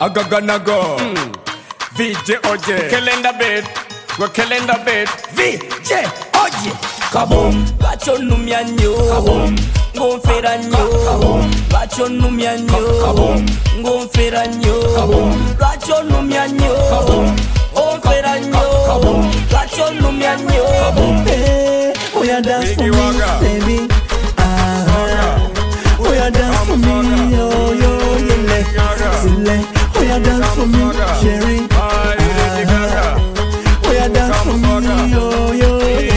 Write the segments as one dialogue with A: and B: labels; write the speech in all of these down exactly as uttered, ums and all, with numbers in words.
A: Agaga nago. V J O J. Killing the beat. We're killing the beat. V J O J.
B: Kaboom. Bacho numianyo. Kaboom. Gonferanyo. Kaboom. Bacho numianyo. Kaboom. Gonferanyo. Kaboom. Bacho numianyo. Kaboom. Gonferanyo. Kaboom. Bacho numianyo. Kaboom.
C: Hey, oh yeah, dance for me, baby. Ah, oh yeah, dance for me, yo yo yeah, Sile. Oh yeah, dance for me, Sherry. Ah, oh yeah, dance for me, yo yo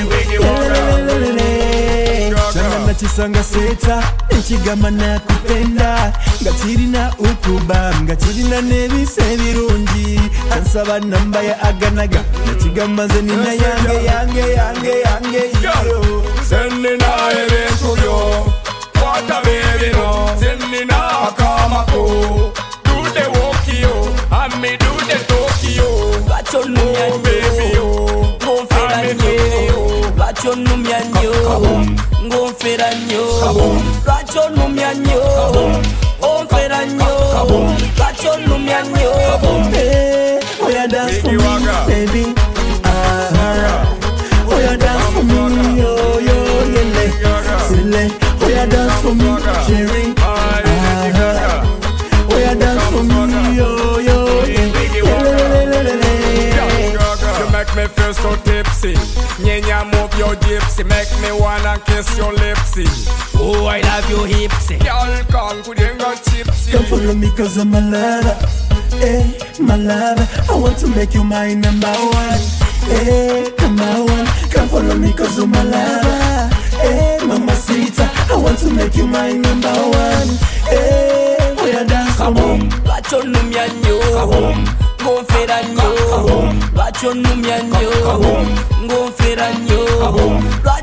C: Chana chisanga seta, nchigama na kupenda. Ngachiri na ukuba, ngachiri na nevi sevirungi. Ansaba namba ya aganaga, nachigama zenina yange yange yange yange yo.
A: Zenina eventu yo, wata baby no. Zenina akamako, do the walk yo, and me do the talk yo.
B: Bacho numianyo,
A: baby yo,
B: gonferanyo. Bacho numianyo, gonferanyo. Bacho numianyo, gonferanyo. Bacho numianyo.
C: Hey, oh yeah, dance for me, baby. Ah, oh yeah, dance for me, yo yo yeah, Sile. Oh yeah, dance for me, Sherry. Ah, oh yeah, dance for me, yo yo yeah.
A: You make me feel so tipsy. Nyenya move your gypsy, make me wanna kiss your lipsy.
B: Oh, I love your hips.
A: Y'all come good and got chipsy.
C: Come follow me cause I'm a lover. Hey, my lover, I want to make you my number one. Hey, number one. Come follow me cause I'm a lover. Hey, mamacita, I want to make you my number one. Hey, we are dance for me.
B: Bacho numianyo, gonferanyo. Bacho numianyo, gonferanyo.